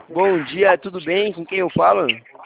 Bom dia, tudo bem? Com quem eu falo?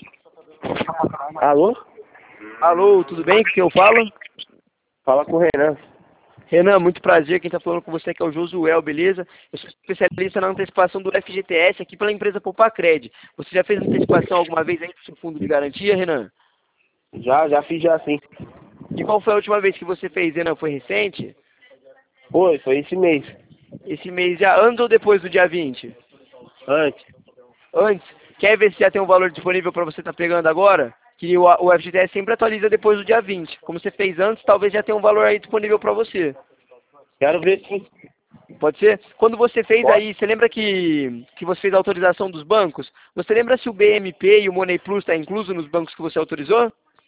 Alô? Alô, tudo bem? Com quem eu falo? Fala com o Renan. Renan, muito prazer. Quem está falando com você aqui é o Josuel, beleza? Eu sou especialista na antecipação do FGTS aqui pela empresa Poupacred. Você já fez antecipação alguma vez aí do seu fundo de garantia, Renan? Já fiz já sim. E qual foi a última vez que você fez, Renan? Foi recente? Foi esse mês. Esse mês já, antes ou depois do dia 20? Antes. Antes. Quer ver se já tem um valor disponível para você estar pegando agora? Que o FGTS sempre atualiza depois do dia 20. Como você fez antes, talvez já tenha um valor aí disponível para você. Quero ver sim. Pode ser? Quando você fez Pode? aí, você lembra que você fez a autorização dos bancos? Você lembra se o BMP e o Money Plus está incluso nos bancos que você autorizou?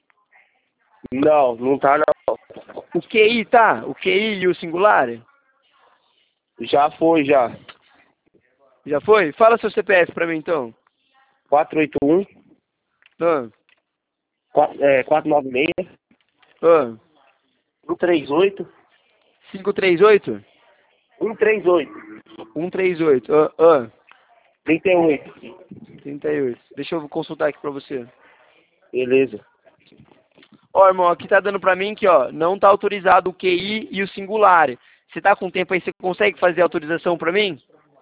Não tá não. O QI tá? O QI e o Singular? Já foi já. Já foi? Fala seu CPF para mim então. 481 Ah, 496 ah. 138 538? 138 138. Ah, ah. 38. 38. Deixa eu consultar aqui para você. Beleza. Ó, irmão, aqui tá dando pra mim que, ó, não tá autorizado o QI e o Singular. Você tá com tempo aí, você consegue fazer a autorização pra mim?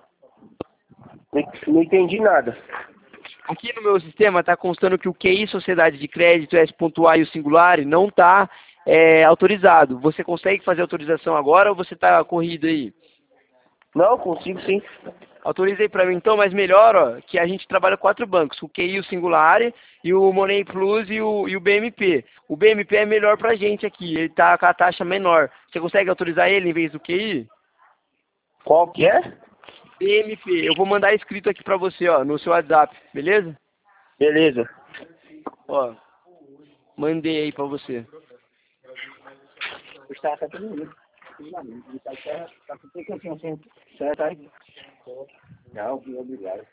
Não entendi nada. Aqui no meu sistema tá constando que o QI Sociedade de Crédito, S.A e o Singular não tá autorizado. Você consegue fazer a autorização agora ou você tá corrido aí? Não, consigo sim. Autorizei para mim então, mas melhor, ó, que a gente trabalha 4 bancos, o QI, o Singular, e o Money Plus e o BMP. O BMP é melhor pra gente aqui, ele tá com a taxa menor. Você consegue autorizar ele em vez do QI? Qual que é? BMP, eu vou mandar escrito aqui pra você, ó, no seu WhatsApp, beleza? Beleza. Ó, mandei aí pra você. Não, obrigado.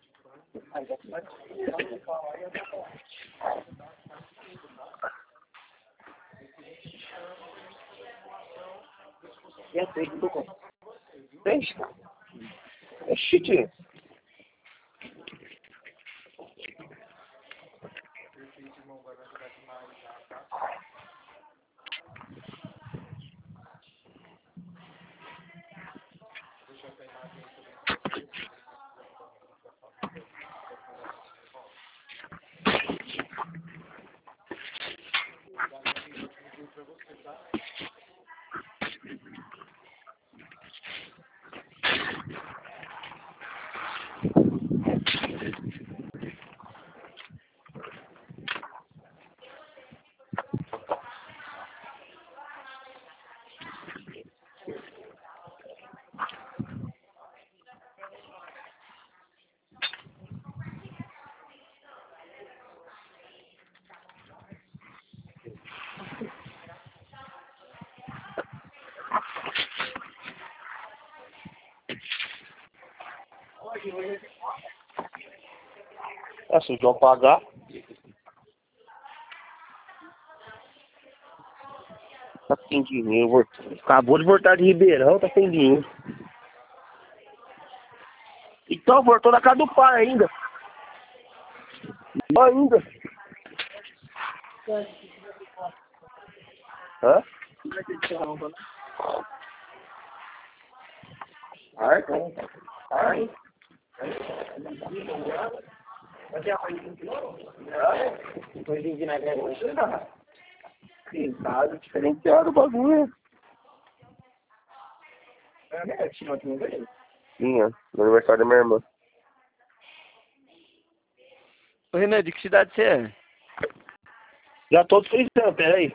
Peixe? Oxi, tio. Se o João pagar. Tá sem dinheiro. Acabou de voltar de Ribeirão, tá sem dinheiro. Então, voltou na casa do pai ainda. Não ainda. Hã? Ai. Pintado, diferenciado o bagulho. Tinha, no aniversário da minha irmã. Ô, Renan, de que cidade você é? Já tô frisando, peraí.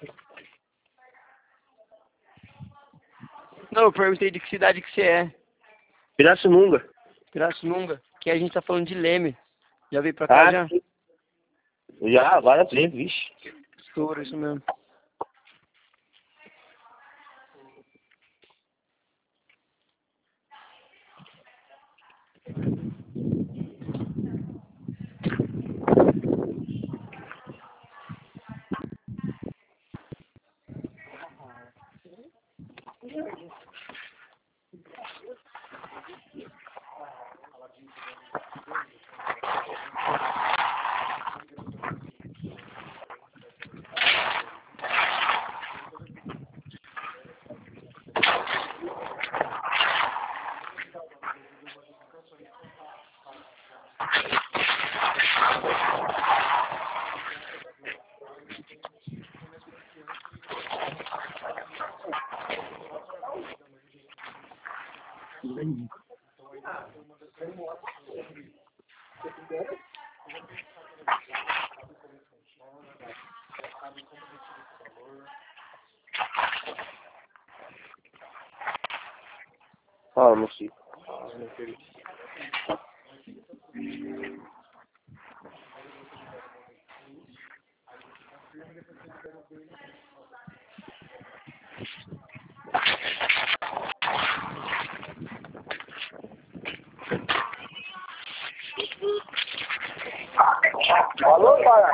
Não, eu perguntei de que cidade que você é. Pirassununga. Pirassununga, que a gente tá falando de Leme. Já veio pra cá já? Sim. Já, várias vezes, vixe. Estouro, isso mesmo. Fala, meu filho. Alô, para.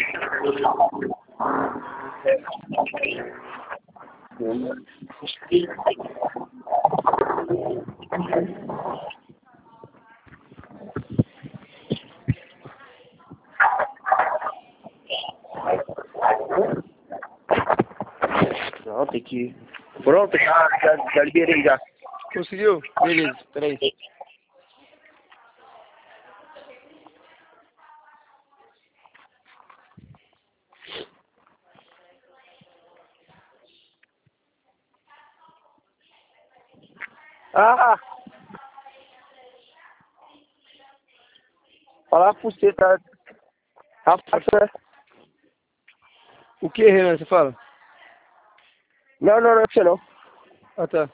Não, tem que ir. Pronto, já liberei já. Conseguiu? Beleza, peraí. Ah! Falar pra você, tá fácil, né? O que, Renan, você fala? Não é pra você não. Ah, tá.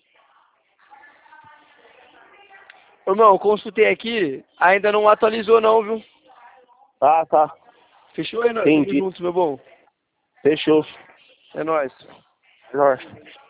Ô, irmão, consultei aqui, ainda não atualizou não, viu? Ah, tá. Fechou, Renan? Tamo Entendi. juntos, meu bom. Fechou. É nóis. Nossa.